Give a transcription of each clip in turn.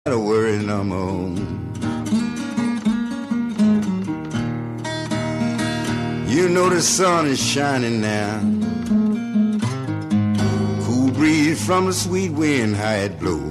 Not a worry no more. You know the sun is shining now. Cool breeze from the sweet wind, how it blows.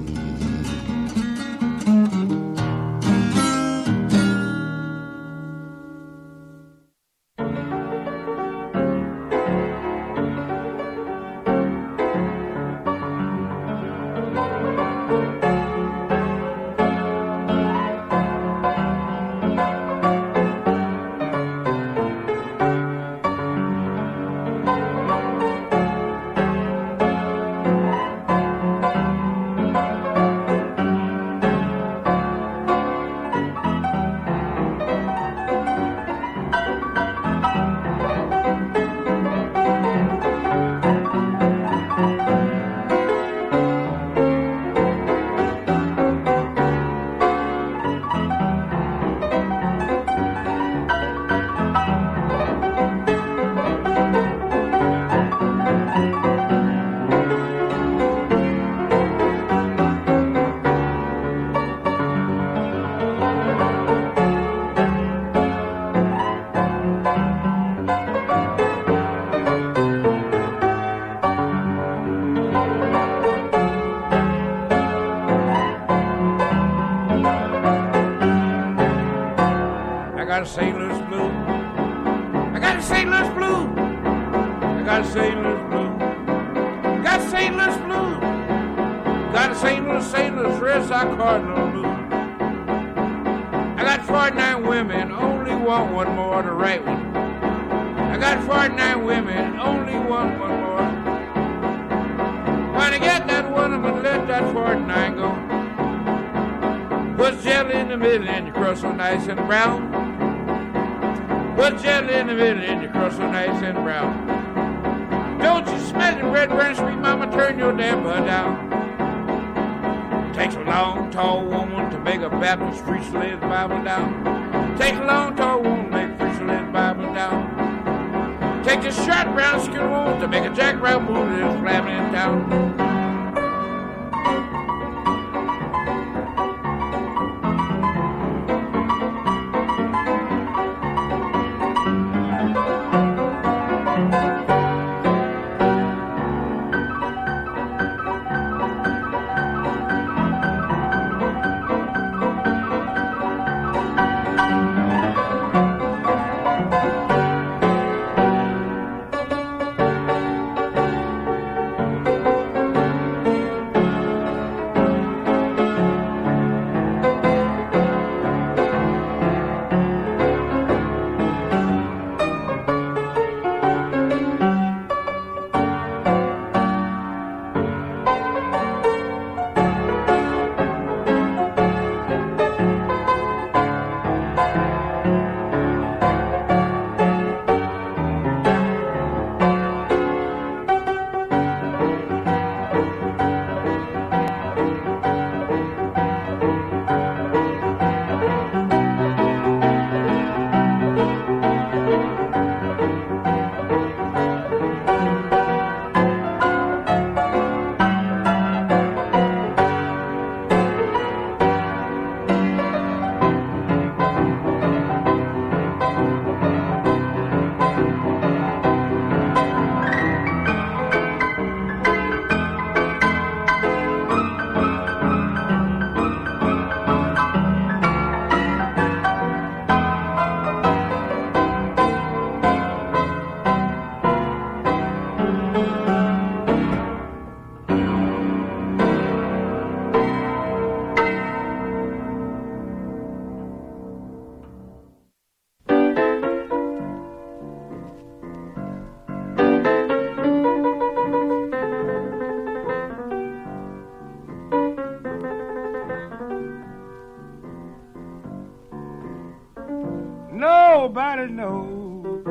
Nobody knows.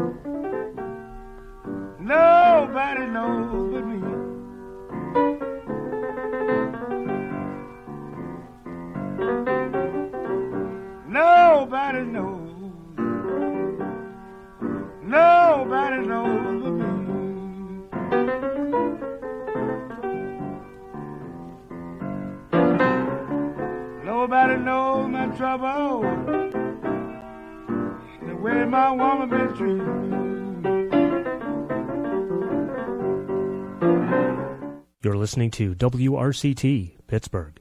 Nobody knows but me. Nobody knows. Nobody knows but me. Nobody knows my trouble, the way my woman been treating me. You're listening to WRCT, Pittsburgh.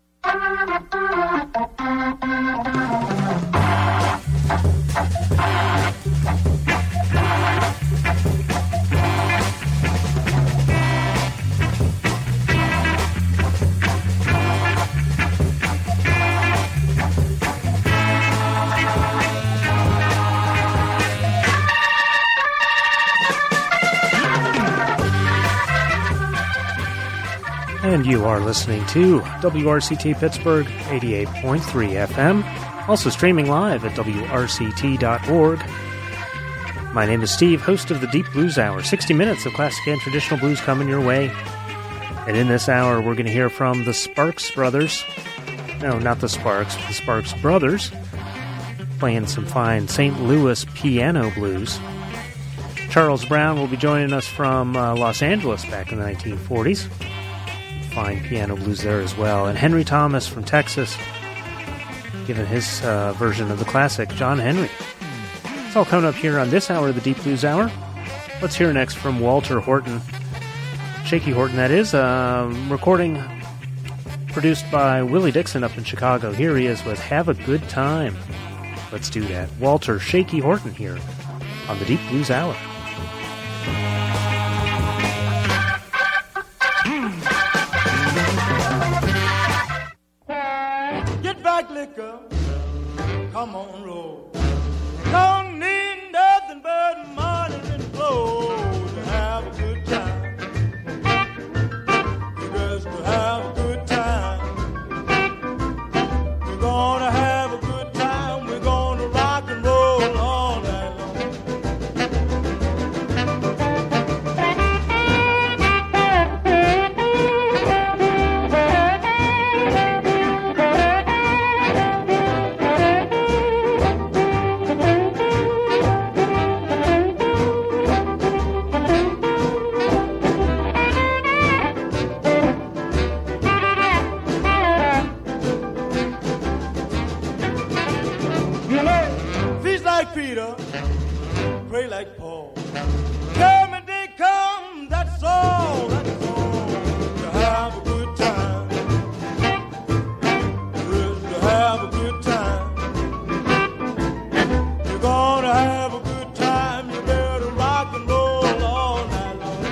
And you are listening to WRCT Pittsburgh 88.3 FM, also streaming live at WRCT.org. My name is Steve, host of the Deep Blues Hour, 60 minutes of classic and traditional blues coming your way. And in this hour, we're going to hear from the Sparks Brothers. No, not the Sparks Brothers, playing some fine St. Louis piano blues. Charles Brown will be joining us from Los Angeles back in the 1940s. Fine piano blues there as well. And Henry Thomas from Texas, giving his version of the classic John Henry. It's all coming up here on this hour of the Deep Blues Hour. Let's hear next from Walter Horton. Shaky Horton, that is. Recording produced by Willie Dixon up in Chicago. Here he is with Have a Good Time. Let's do that. Walter Shaky Horton here on the Deep Blues Hour. Liquor, come on, roll. Don't need nothing but money and clothes to have a good time. Just to have a good time. We're gonna have a good time. We're gonna rock and roll all night long. Peter, pray like Paul. Come and they come, that's all, that's all. To have a good time. Just to have a good time. You're gonna have a good time, you better rock and roll all night long.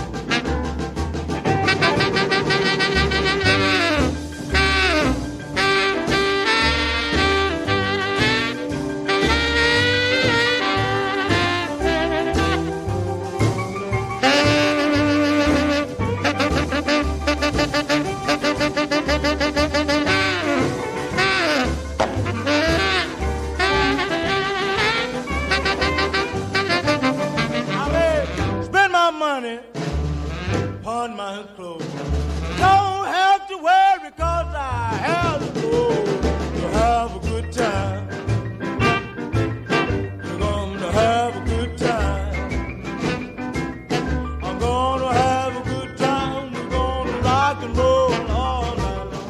On my clothes. Don't have to worry cause I have to go to have a good time. You're gonna have a good time. I'm gonna have a good time. We're gonna rock and roll all night long.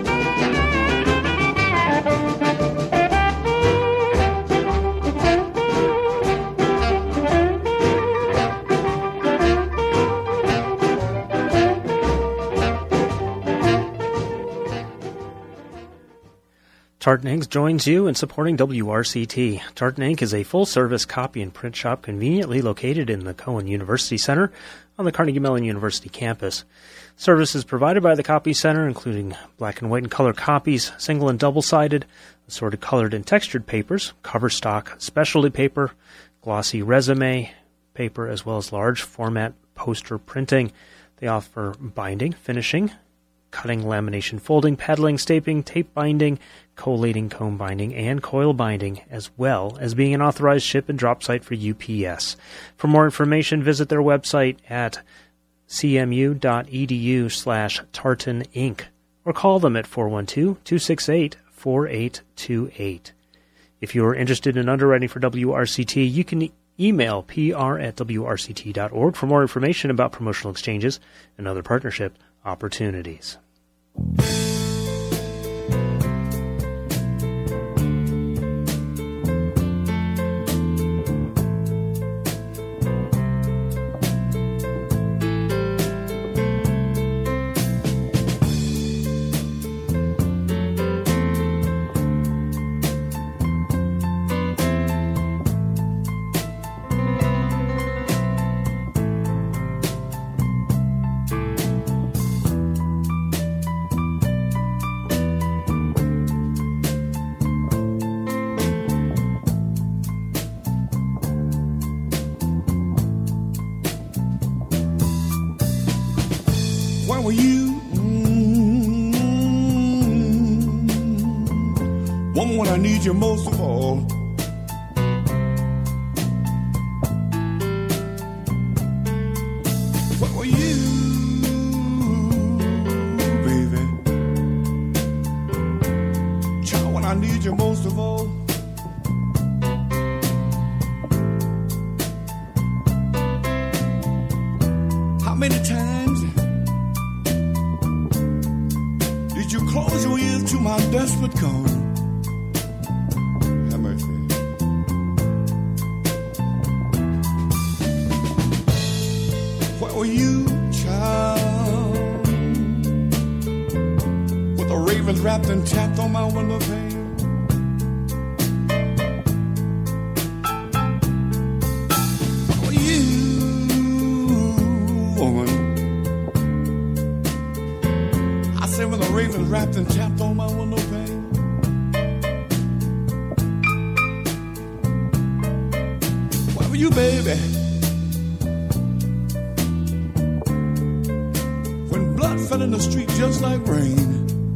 Tartan Inc. joins you in supporting WRCT. Tartan Inc. is a full-service copy and print shop conveniently located in the Cohen University Center on the Carnegie Mellon University campus. Services provided by the Copy Center, including black and white and color copies, single and double-sided, assorted colored and textured papers, cover stock, specialty paper, glossy resume paper, as well as large format poster printing. They offer binding, finishing, cutting, lamination, folding, paddling, stapling, tape binding, collating, comb binding, and coil binding, as well as being an authorized ship and drop site for UPS. For more information, visit their website at cmu.edu/Tartan Inc. or call them at 412-268-4828. If you are interested in underwriting for WRCT, you can email pr@wrct.org for more information about promotional exchanges and other partnership opportunities. Woman, when I need you most of all. What were you, baby? Child, when I need you most of all. How many times did you close your ears to my desperate call? Have mercy. Where were you, child? With the ravens wrapped and tapped on my window pane. Where were you, woman? I said when the ravens wrapped and tapped on my window pane. Where were you, baby? When blood fell in the street just like rain.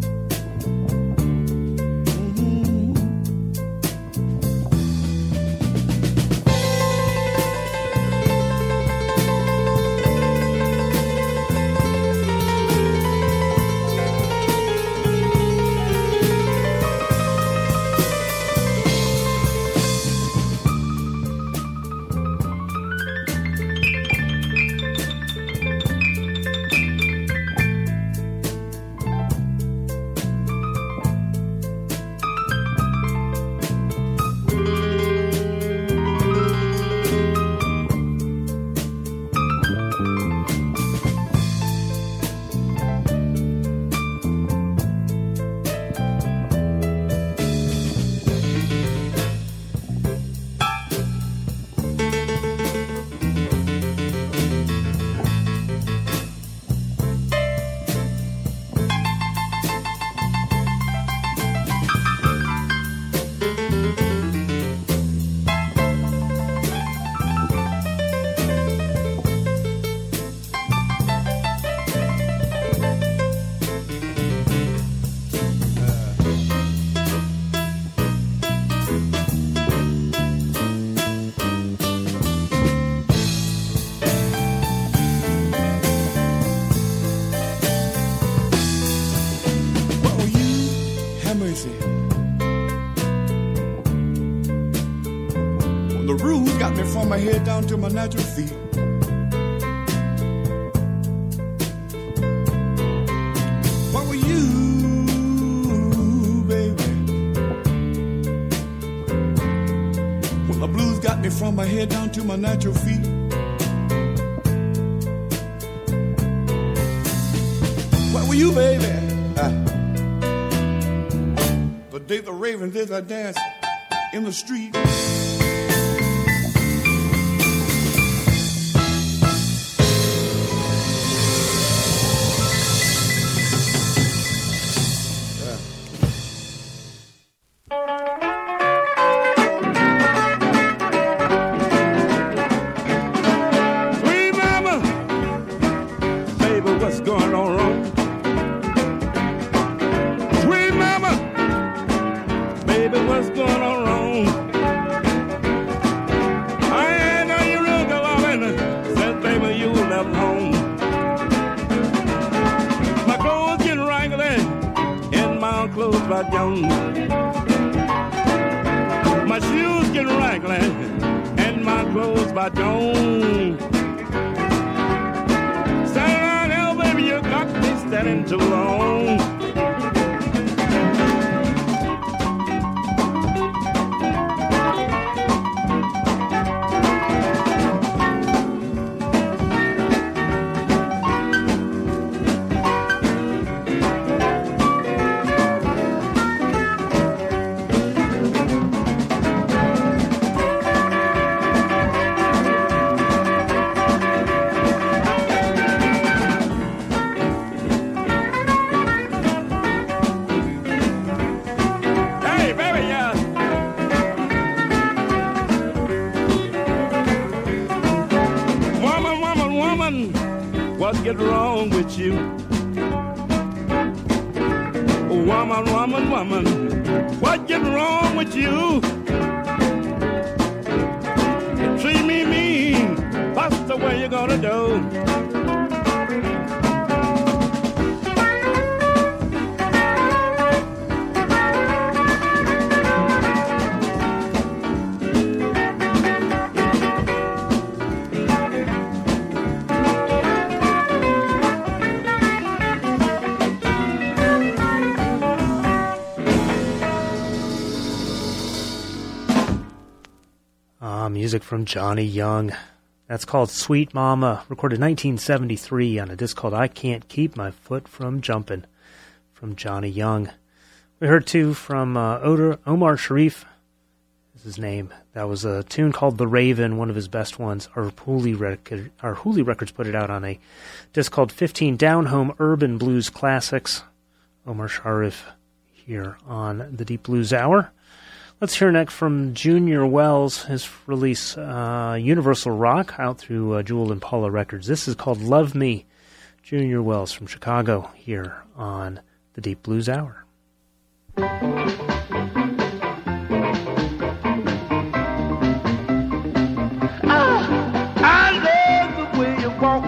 From my head down to my natural feet. What were you, baby? When the blues got me from my head down to my natural feet. What were you, baby? The day the ravens did that dance in the street. My shoes get raggling and my clothes by Jones. Stand around here, baby, you got me standing too long. woman, what's getting wrong with you? You treat me mean, what's the way you gonna do? Music from Johnny Young. That's called Sweet Mama, recorded 1973 on a disc called I Can't Keep My Foot From Jumpin', from Johnny Young. We heard too from Omar Sharif, is his name. That was a tune called The Raven, one of his best ones. Our Hooli Records put it out on a disc called 15 Down Home Urban Blues Classics. Omar Sharif here on the Deep Blues Hour. Let's hear next from Junior Wells, his release Universal Rock, out through Jewel and Paula Records. This is called Love Me. Junior Wells from Chicago here on the Deep Blues Hour. I love the way you walk.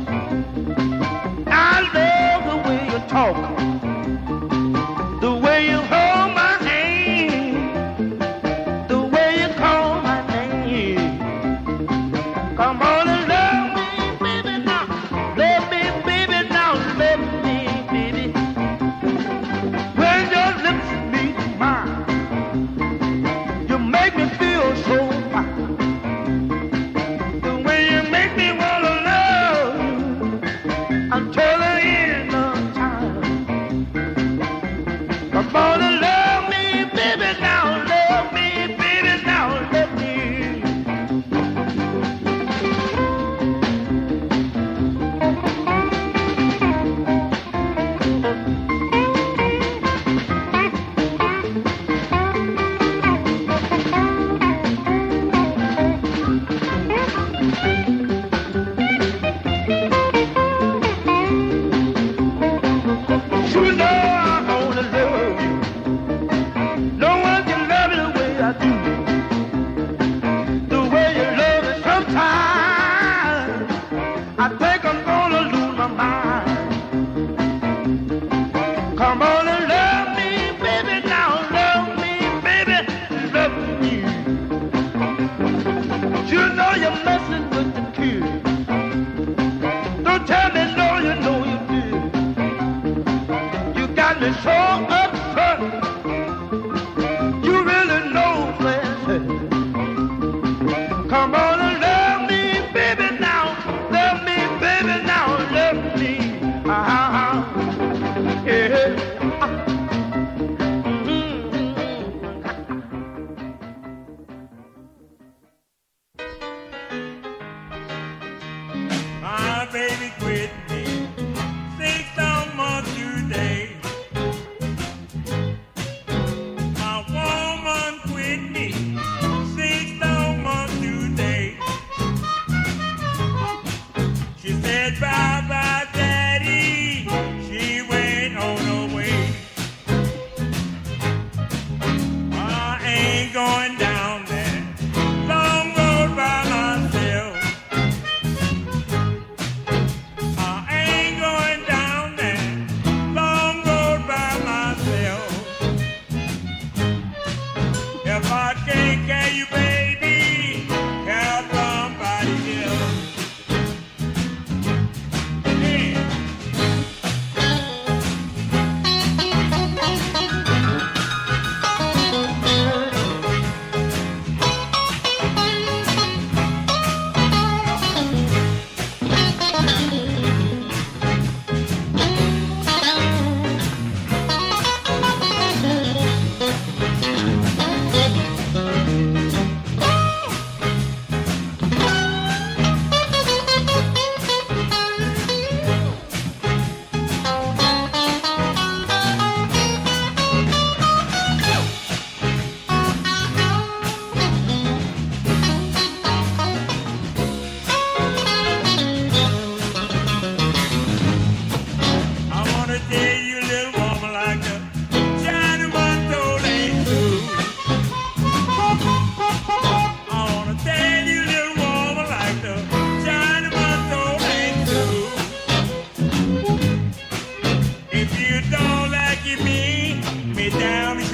I love the way you talk. The way you hold my hand. The way you call my name. Come on and love me, baby, now. Love me, baby, now. Love me, baby.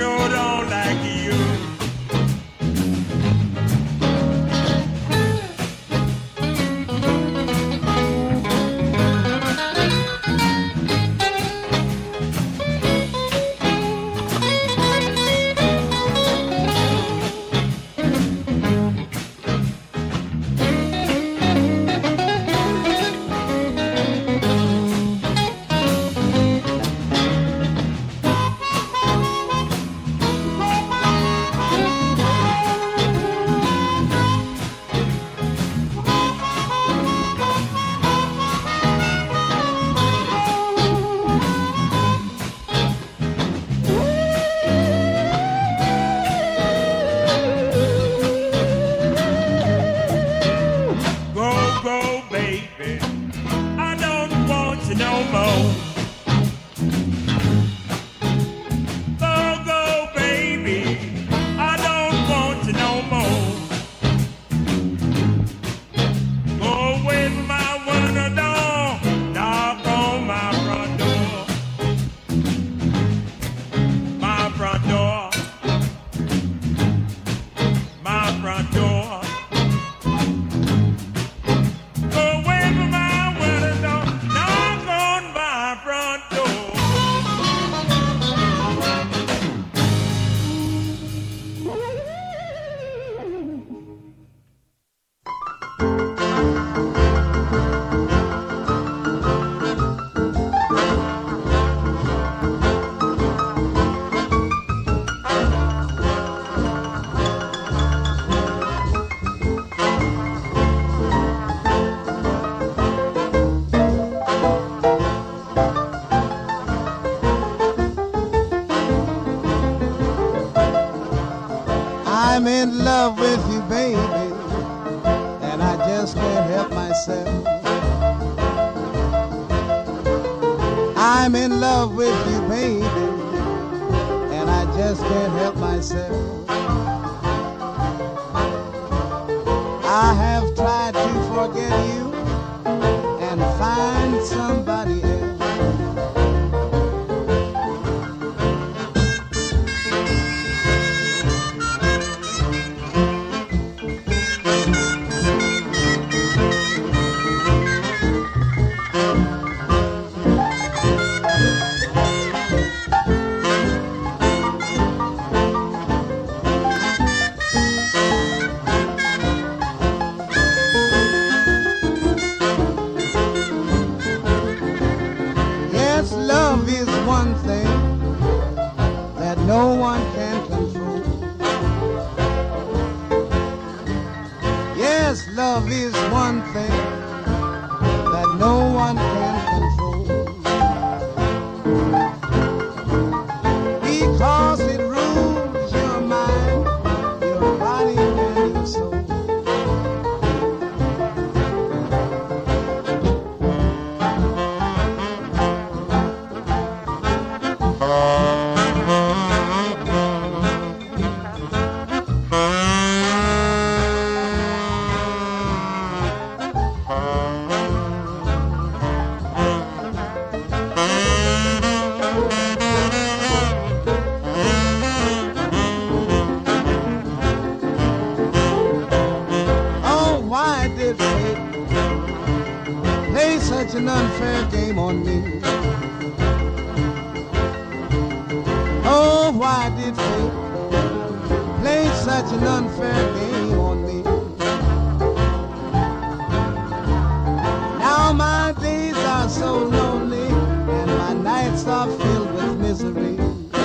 sure don't like you. I'm in love with you, baby, and I just can't help myself. I'm in love with you, baby, and I just can't help myself. I have tried to forget you and find somebody else. No one can control. Yes, love is one thing that no one can control, because it rules your mind, your body and your soul. Such an unfair game on me. Oh, why did fate play such an unfair game on me? Now my days are so lonely and my nights are filled with misery.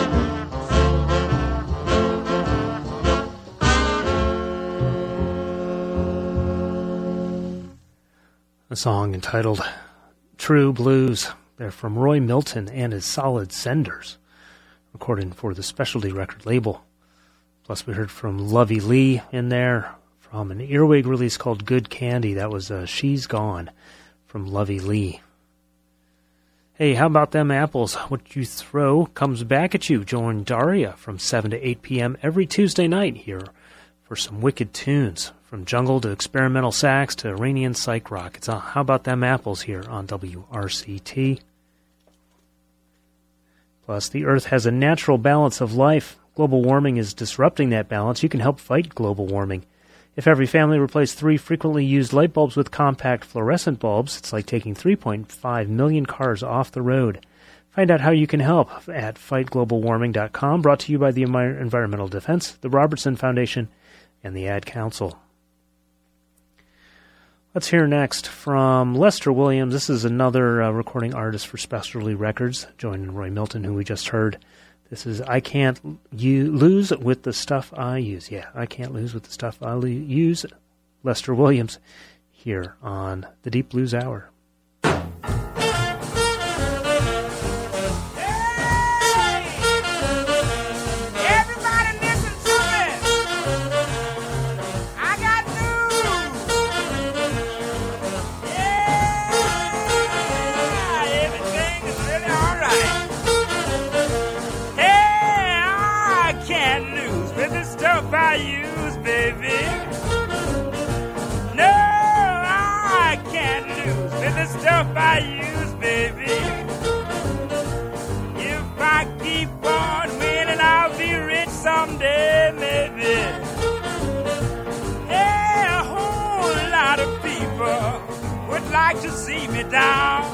A song entitled True Blues. They're from Roy Milton and his Solid Senders, recorded for the Specialty record label. Plus we heard from Lovey Lee in there, from an Earwig release called Good Candy. That was She's Gone from Lovey Lee. Hey, how about them apples? What you throw comes back at you. Join Daria from 7 to 8 p.m. every Tuesday night here for some wicked tunes. From jungle to experimental sax to Iranian psych rock. It's How About Them Apples here on WRCT. Plus, the earth has a natural balance of life. Global warming is disrupting that balance. You can help fight global warming. If every family replaced 3 frequently used light bulbs with compact fluorescent bulbs, it's like taking 3.5 million cars off the road. Find out how you can help at fightglobalwarming.com, brought to you by the Environmental Defense, the Robertson Foundation, and the Ad Council. Let's hear next from Lester Williams. This is another recording artist for Specialty Records, joining Roy Milton, who we just heard. This is I Can't Lose with the Stuff I Use. Yeah, I Can't Lose with the Stuff I Use. Lester Williams here on the Deep Blues Hour. I use, baby. No, I can't lose with the stuff I use, baby. If I keep on winning, I'll be rich someday, maybe. Yeah, a whole lot of people would like to see me down.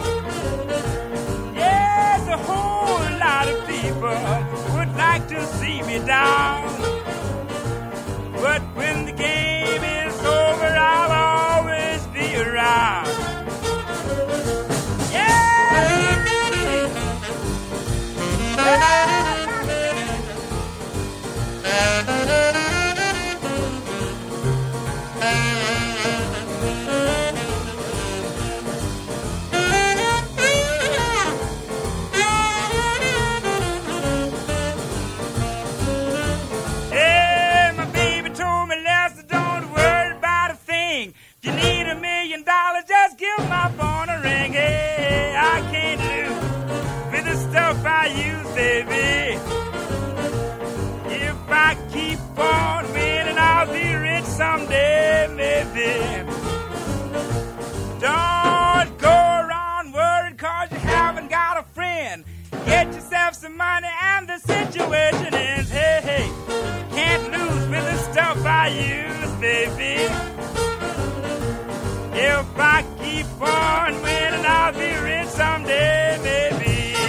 Yes, a whole lot of people would like to see me down. But when the game is over, I'll always be around. Just give my phone a ring. Hey, I can't lose with the stuff I use, baby. If I keep on winning, I'll be rich someday, maybe. Don't go around worried 'cause you haven't got a friend. Get yourself some money and the situation is, hey, hey, can't lose with the stuff I use, baby. If I keep on winning, I'll be rich someday, maybe.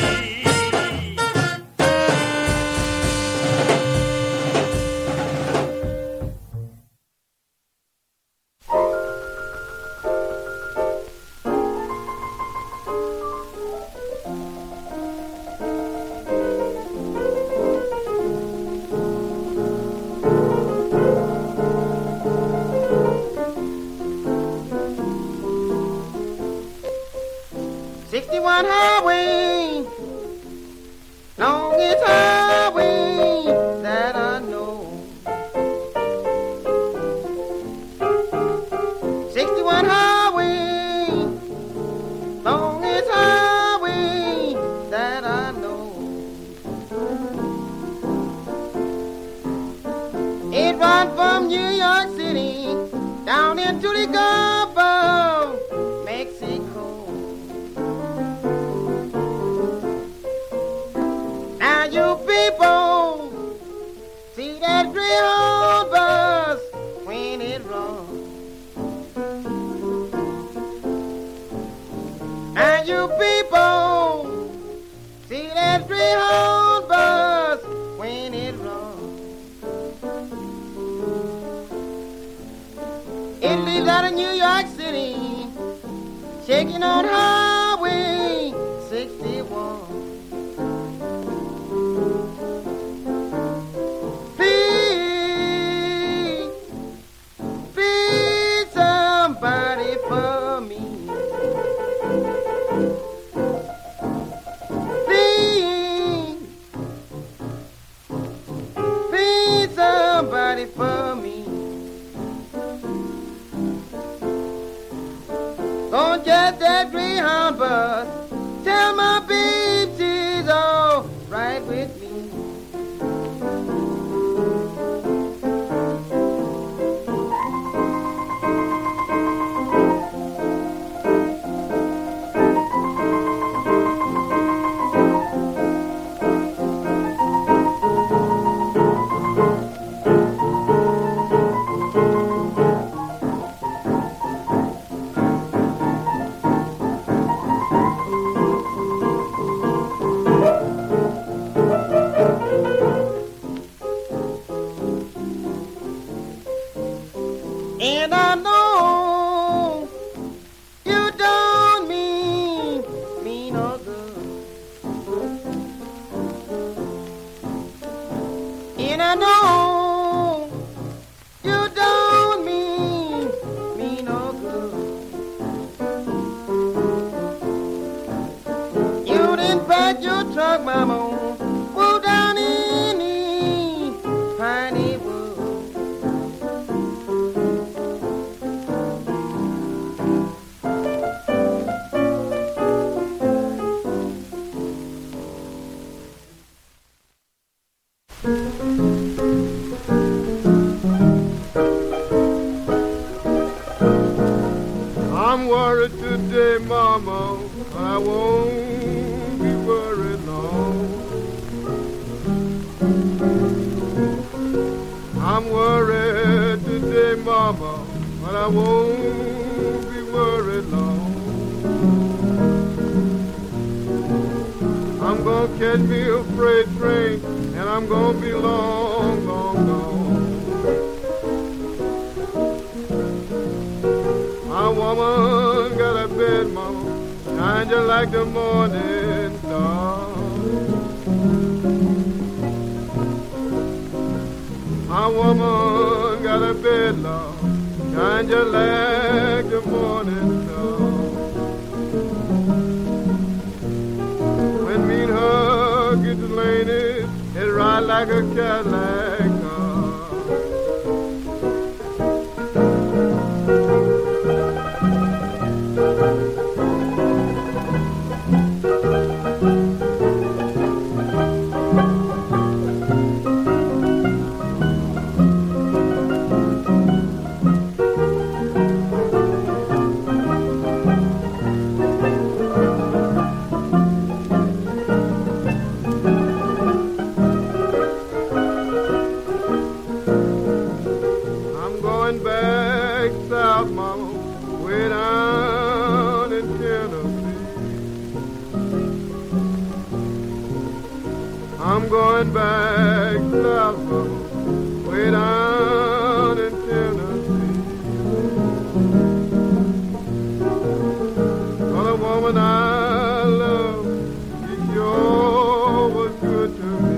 One highway, longest highway that I know. 61 highway, longest highway that I know. It runs from New York City down into the Gulf of Mexico. You people see that Greyhound bus when it runs. And you people see that Greyhound bus when it runs. It leaves out of New York City, shaking on Highway 61. For me, don't get that Greyhound And I know you don't mean me no good. You didn't pack your truck, mama, pull down in the piney wood. I'm worried today, mama, but I won't be worried long. I'm worried today, mama, but I won't be worried long. I'm gonna catch me a freight train, and I'm gonna be long, long, long. My woman got a bed, mama, shine just like the morning star. My woman got a bed, Lord, shine just like the morning star. When me and her get to Laney, it ride like a Cadillac car. I'm going back south, mama, way down in Tennessee. For the woman I love, she sure was good to me.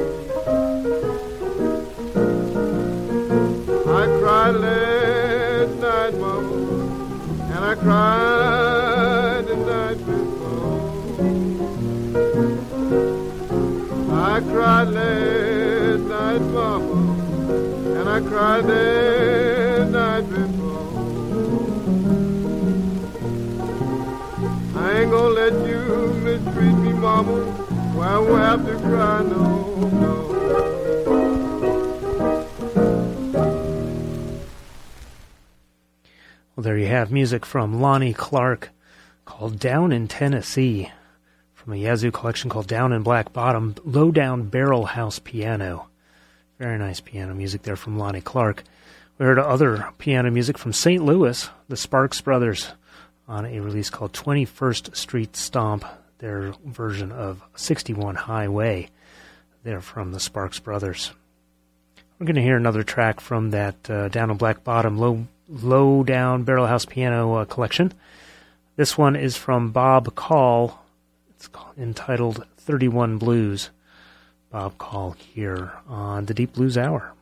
I cried last night, mama, and I cried the night before. I cried last night, mama, and I cried the night before. I ain't gonna let you mistreat me, mama, well, I won't have to cry, no, no. Well, there you have music from Lonnie Clark called Down in Tennessee, from a Yazoo collection called Down in Black Bottom, Low Down Barrel House Piano. Very nice piano music there from Lonnie Clark. We heard other piano music from St. Louis, the Sparks Brothers, on a release called 21st Street Stomp, their version of 61 Highway. They're from the Sparks Brothers. We're going to hear another track from that Down in Black Bottom, Low Down Barrel House Piano collection. This one is from Bob Call. It's entitled 31 Blues. Bob Call here on the Deep Blues Hour.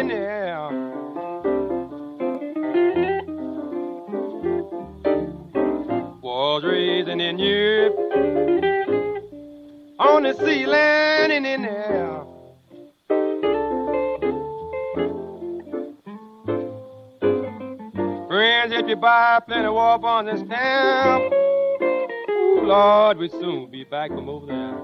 in the air. Was raising in Europe on the sea landing in the air. Friends, if you buy plenty of war bonds and stamp, ooh, Lord, we'll soon be back from over there.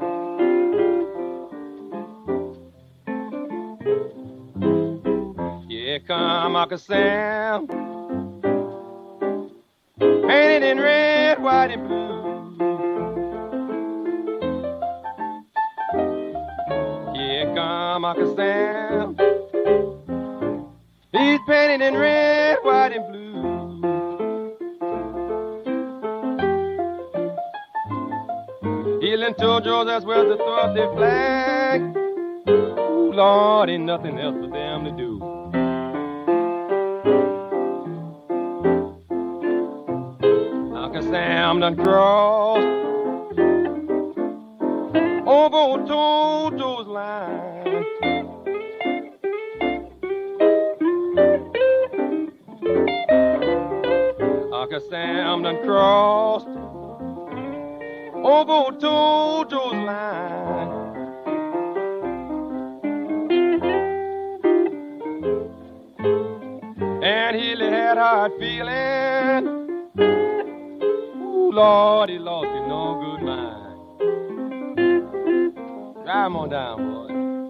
Here come Uncle Sam, painted in red, white, and blue. Here come Uncle Sam, he's painted in red, white, and blue. Healing soldiers as well to throw up their flag. Ooh, Lord, ain't nothing else for them to do. Uncle Sam done crossed over Toto's line. Uncle Sam done crossed over Toto's line. And he had hard feeling. Ooh, Lord, he lost his no good mind. Drive him on down, boy.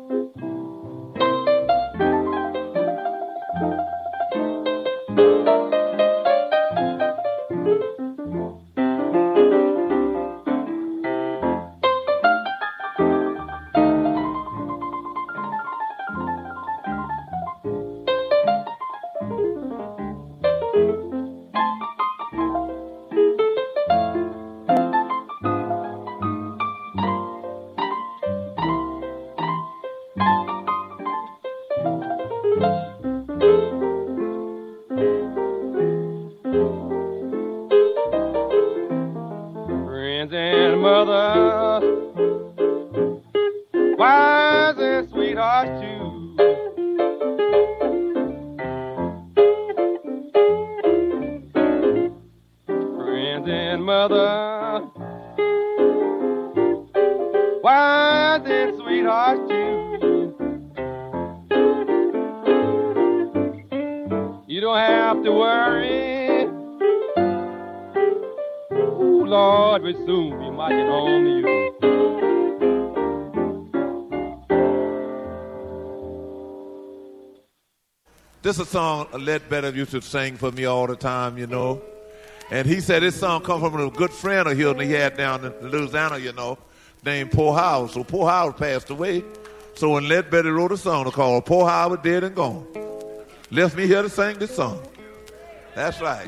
This is a song Ledbetter used to sing for me all the time, you know. And he said this song come from a good friend of his he had down in Louisiana, you know, named Poor Howard. So Poor Howard passed away. So when Ledbetter wrote a song called Poor Howard Dead and Gone, left me here to sing this song. That's right.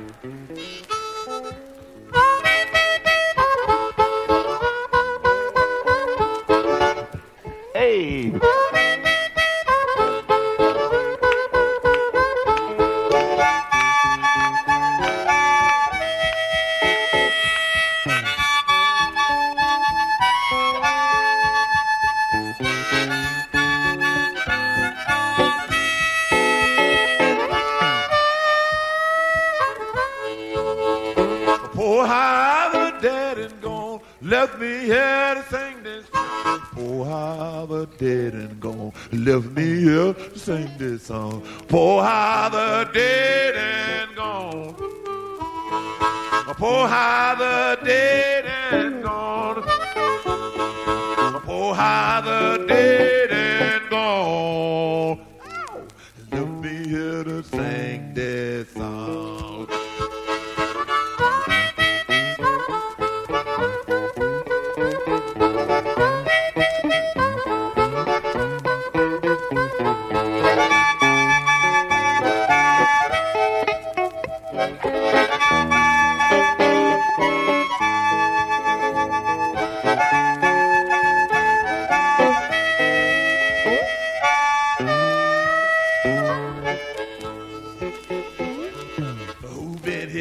Hey. Left me here to sing this song. Poor Howard dead and gone. Left me here to sing this song. Poor Howard dead and gone. Poor Howard dead and gone. Poor Howard dead and gone. Left me here to sing this song.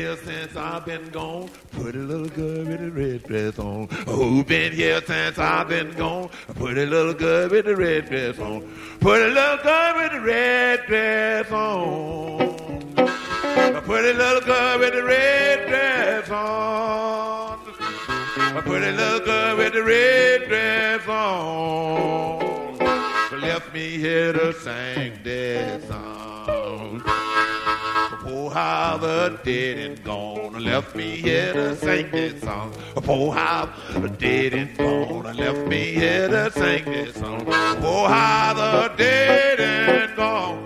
here since I've been gone? Pretty little girl with the red dress on. Who been here since I've been gone? Pretty little girl with the red dress on. Pretty little girl with the red dress on. A pretty little girl with the red dress on. A pretty little girl with the red dress on. Left me here to sing this song. Oh, how the dead and gone left me here to sing this song. Oh, how the dead and gone left me here to sing this song. Oh, how the dead and gone.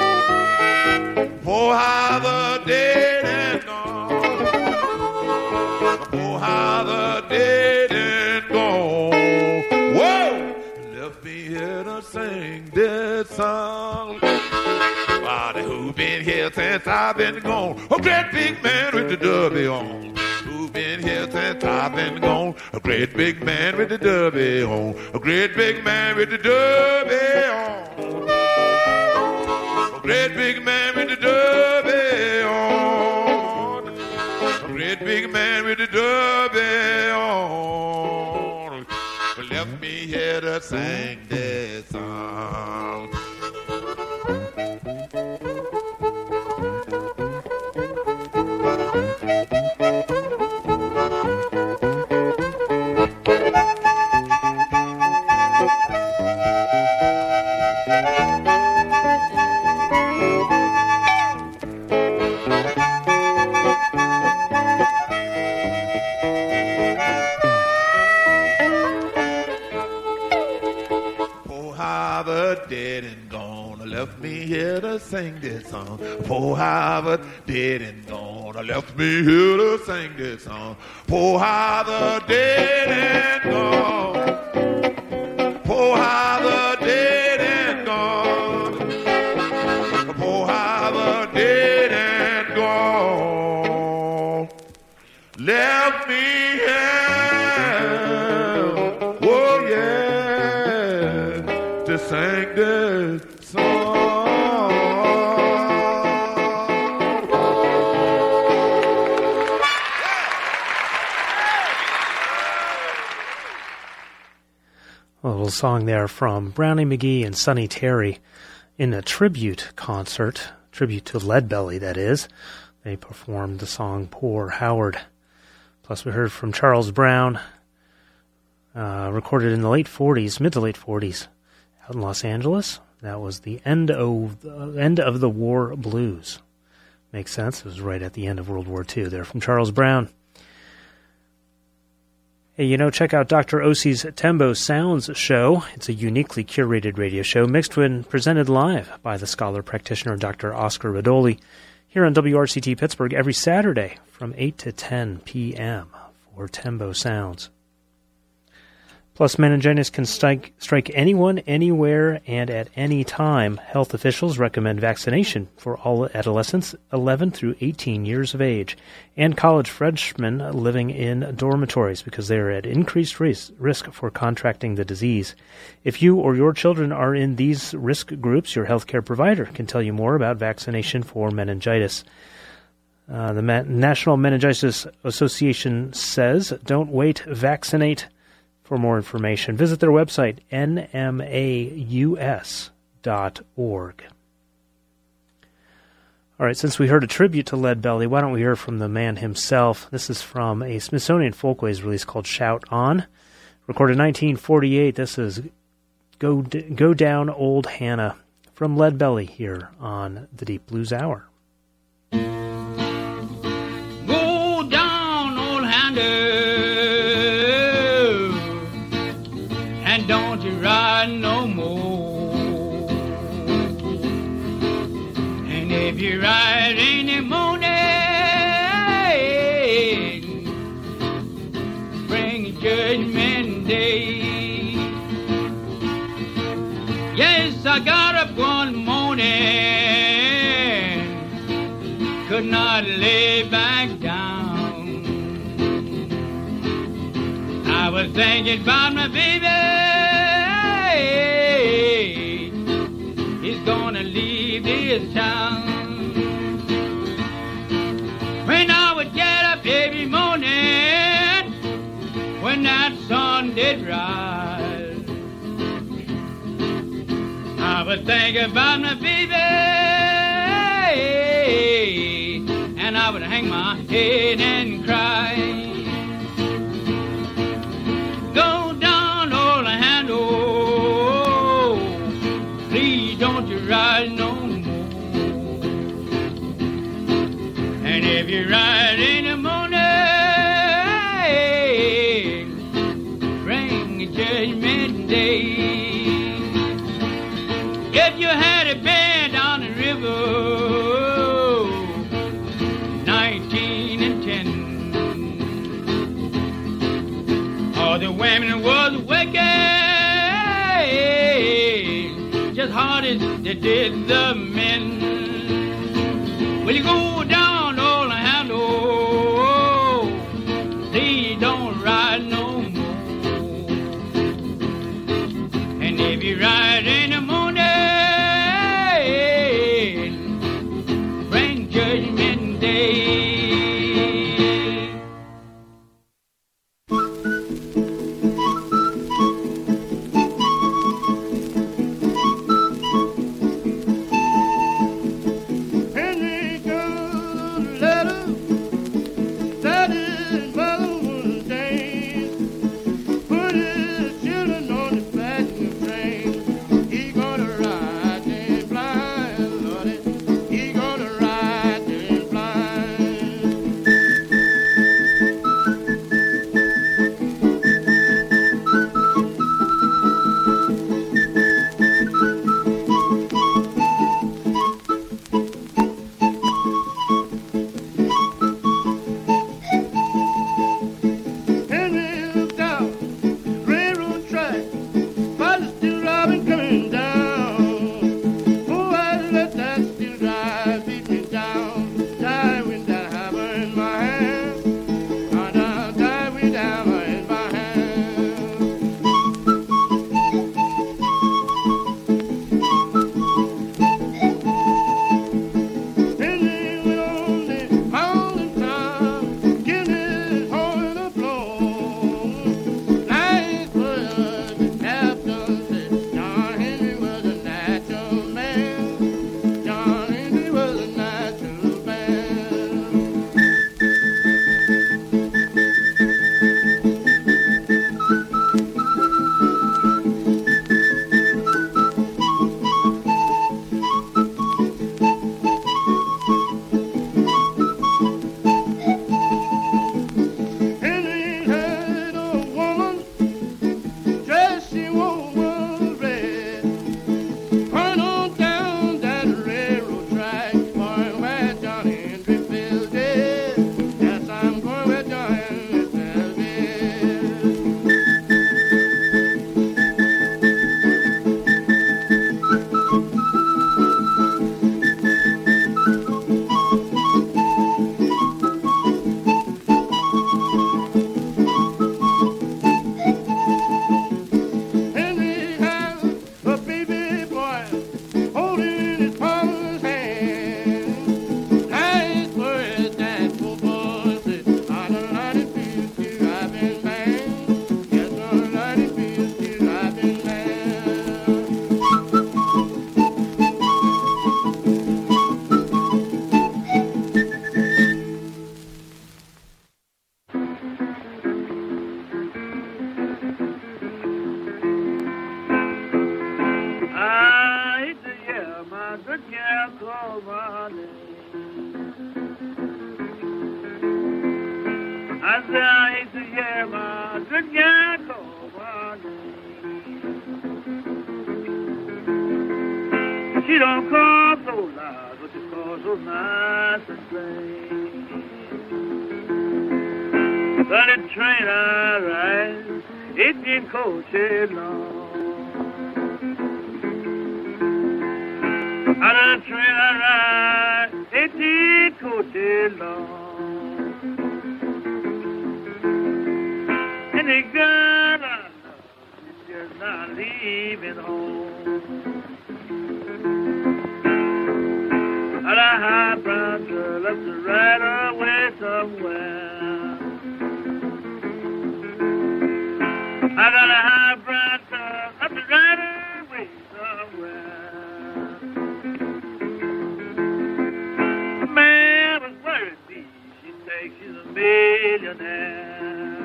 Oh, how the dead and gone. Oh, how the dead and gone. Whoa! Left me here to sing this song. Who been here since I've been gone? A great big man with the derby on. Who been here since I've been gone? A great big man with the derby on. A great big man with the derby on. A great big man with the derby on. A great big man with the derby on. Left me here to sing this song. Left me here to sing this song. Poor Harvard dead and gone. Left me here to sing this song. Poor Harvard dead and gone. Poor Harvard dead and gone. Poor Harvard dead and gone. Left me here, oh yeah, to sing this song. A little song there from Brownie McGhee and Sonny Terry in a tribute concert, tribute to Leadbelly, that is. They performed the song Poor Howard. Plus we heard from Charles Brown, recorded in the late 40s, mid to late 40s, out in Los Angeles. That was the end of the war blues. Makes sense. It was right at the end of World War II there from Charles Brown. Hey, check out Dr. Ossi's Tembo Sounds show. It's a uniquely curated radio show mixed and presented live by the scholar practitioner Dr. Oscar Radoli here on WRCT Pittsburgh every Saturday from 8 to 10 p.m. for Tembo Sounds. Plus, meningitis can strike anyone, anywhere, and at any time. Health officials recommend vaccination for all adolescents 11 through 18 years of age and college freshmen living in dormitories because they are at increased risk for contracting the disease. If you or your children are in these risk groups, your healthcare provider can tell you more about vaccination for meningitis. The National Meningitis Association says, don't wait, vaccinate. For more information, visit their website, nmaus.org. All right, since we heard a tribute to Leadbelly, why don't we hear from the man himself? This is from a Smithsonian Folkways release called Shout On. Recorded in 1948, this is Go Down Old Hannah from Leadbelly here on the Deep Blues Hour. Go down, old Hannah. Don't you ride no more. And if you ride in the morning, bring Judgment Day. Yes, I got up one morning, could not lay back down. I was thinking about my baby. He's gonna leave this town. When I was it rise. I would think about my baby, and I would hang my head and cry. Go down, Orlando, please don't you ride no more. And if you ride in the morning, bring a judgment day. If you had a bed down the river, 19 and 10, all the women was wicked, just hard as they did the men. Will you go down Orlando? Please don't ride no more. And if you ride in the morning, bring Judgment Day. She don't call so loud, but she calls so nice and plain. But the train I ride, 18 coaches long. On the train I ride, 18 coaches long. And the girl I love is just not leaving home. And a high brown girl left to ride away somewhere. I got a high brown car up the right away somewhere. The man was worried me. She thinks she's a millionaire.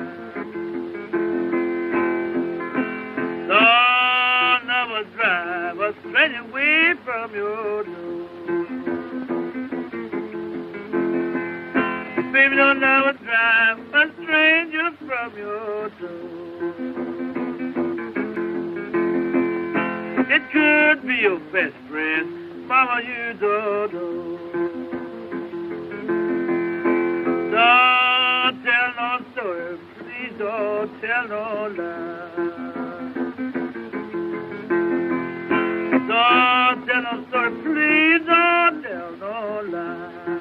Son of a driver straight away from your door. Baby, don't never drive a stranger from your door. It could be your best friend, Mama, you don't know. Don't tell no story, please don't tell no lie. Don't tell no story, please don't tell no lie.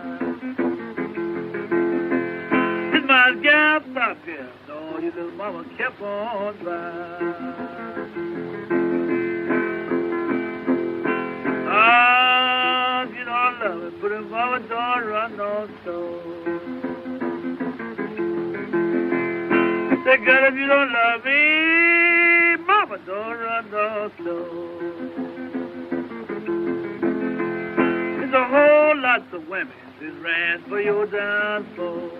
This my gal stop here, no, your little mama kept on by. Ah, you know I love it, but if mama don't run no store. Say, girl, if you don't love me, mama don't run no store. There's a whole lot of women that ran for your downfall.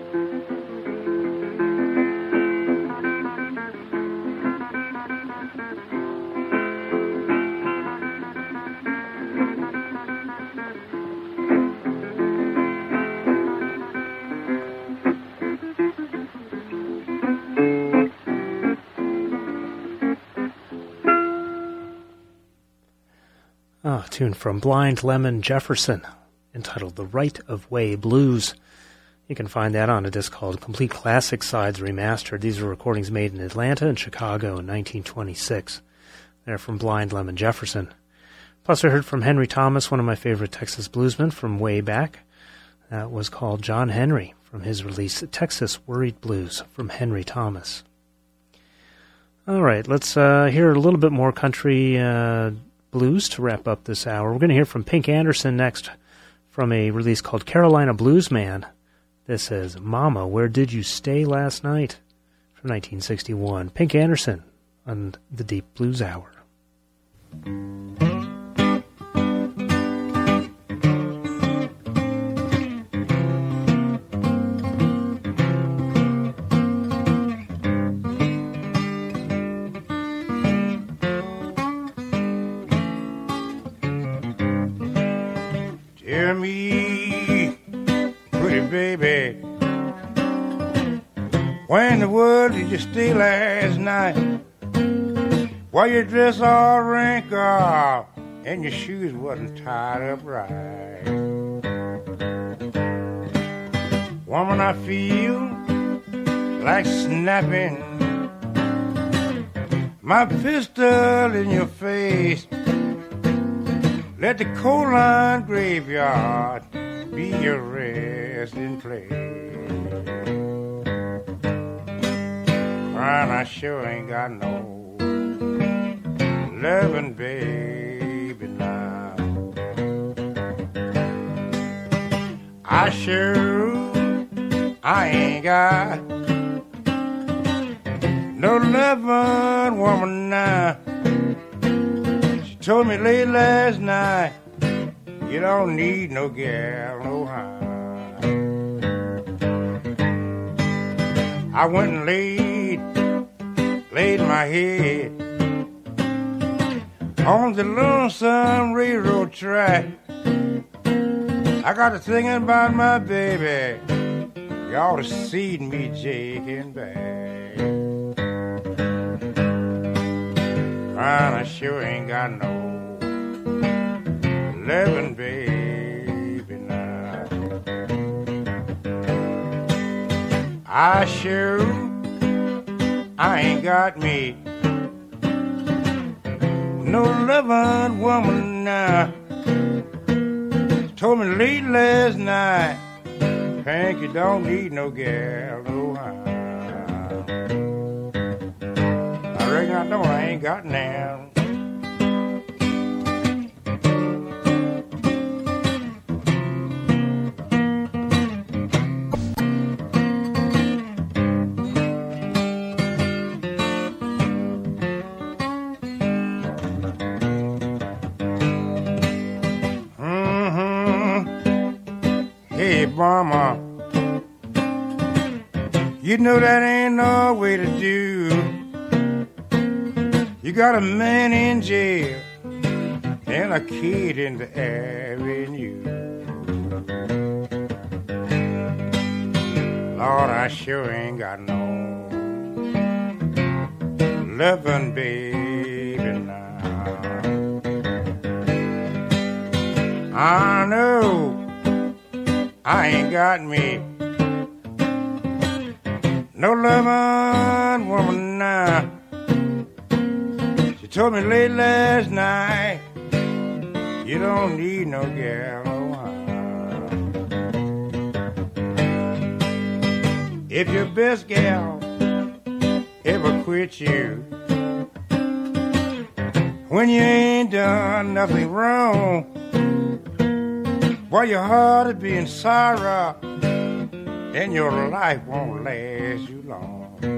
A tune from Blind Lemon Jefferson, entitled The Right of Way Blues. You can find that on a disc called Complete Classic Sides Remastered. These are recordings made in Atlanta and Chicago in 1926. They're from Blind Lemon Jefferson. Plus I heard from Henry Thomas, one of my favorite Texas bluesmen from way back. That was called John Henry, from his release Texas Worried Blues from Henry Thomas. All right, let's hear a little bit more country blues to wrap up this hour. We're going to hear from Pink Anderson next from a release called Carolina Bluesman. This is Mama, Where Did You Stay Last Night? From 1961. Pink Anderson on the Deep Blues Hour. Tell me, pretty baby, where in the world did you stay last night? Why your dress all wrinkled and your shoes wasn't tied up right? Woman, I feel like snapping my pistol in your face. Let the coal line graveyard be your resting place. And I sure ain't got no loving baby now. I ain't got no loving woman now. Told me late last night, you don't need no gal, no how. I went and laid my head on the lonesome railroad track. I got to thinking about my baby. You ought to see me jaking back. And I sure ain't got no loving baby now. I ain't got me no loving woman now. Told me late last night, Hank, you don't need no gal, no how. I reckon I know I ain't got now. Hey, mama, you know that ain't no way to do. You got a man in jail and a kid in the avenue. Lord, I sure ain't got no loving baby now. I know I ain't got me no loving woman now. She told me late last night, you don't need no gal. If your best gal ever quit you when you ain't done nothing wrong, while your heart will be in sorrow and your life won't last you long.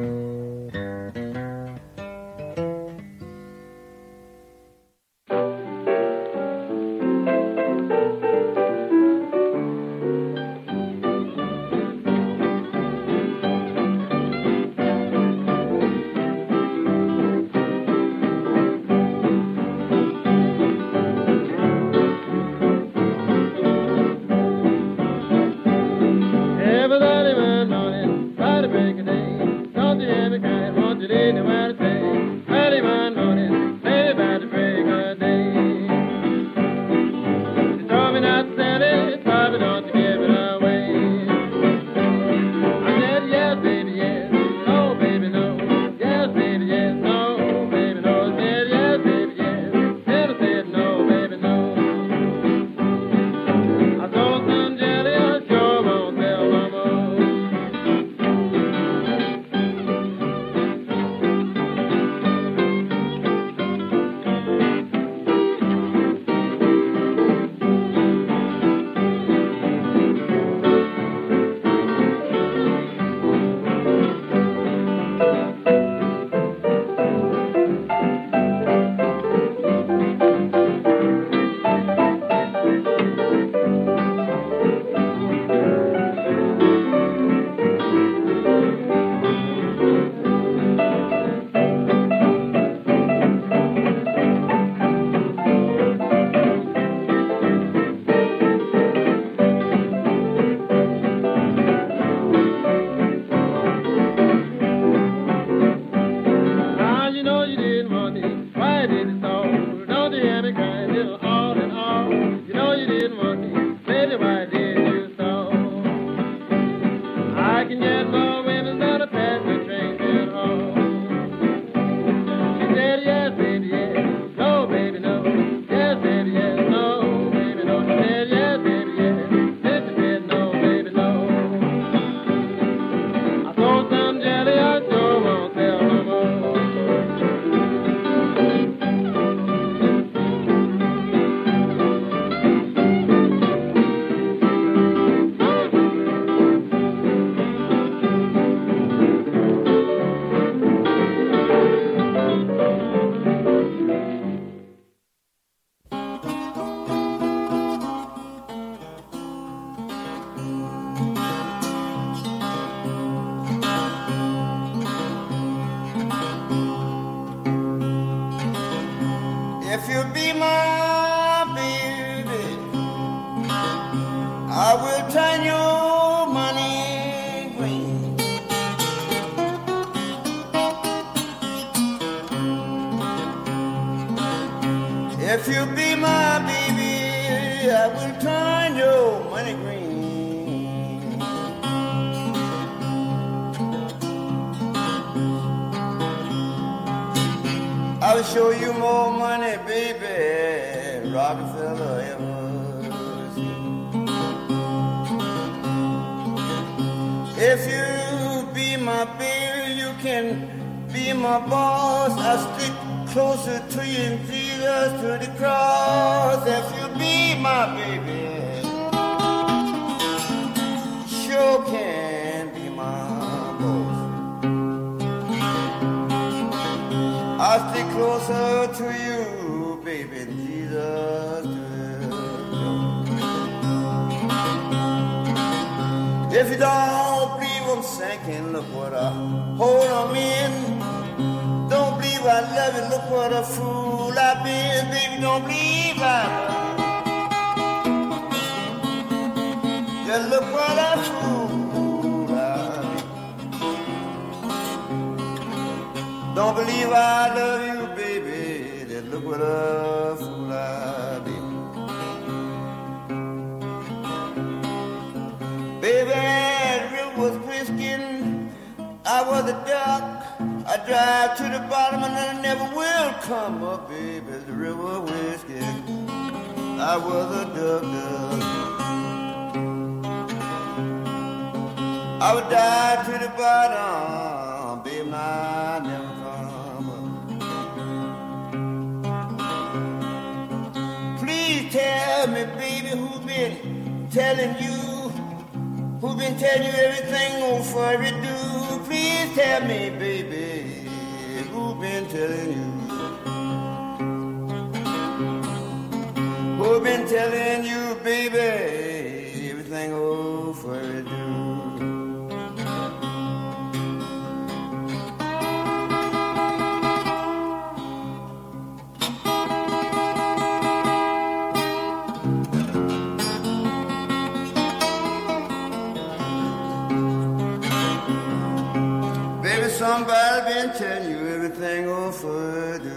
If you be my baby, I will turn your money green. If you be my baby, I will turn your money green. I will show you more money, baby, Rockefeller ever seen. If you be my baby, you can be my boss. I stick closer to you and Jesus to the cross. If you be my baby, sure can be my boss. I stick closer to you, baby, and Jesus to the cross. If you don't believe I'm sinking, look what I hold I'm in. Don't believe I love you, look what a fool I've been. Baby, don't believe I just look what a fool I've been. Don't believe I love you, baby, just look what a fool I've been. Baby, the river was frisking, I was a duck. I drive to the bottom and I never will come up, baby. The river whiskey, I was a duck. I would dive to the bottom, baby, and I never come up. Please tell me, baby, who's been telling you? Who been telling you everything on for it do? Please tell me, baby, who been telling you? Who been telling you, baby, everything on for it do? Somebody been telling you everything over do.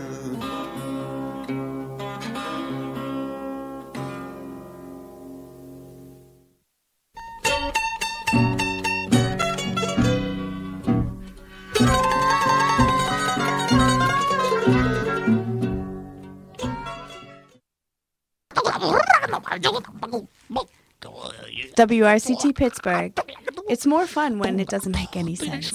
WRCT Pittsburgh. It's more fun when it doesn't make any sense.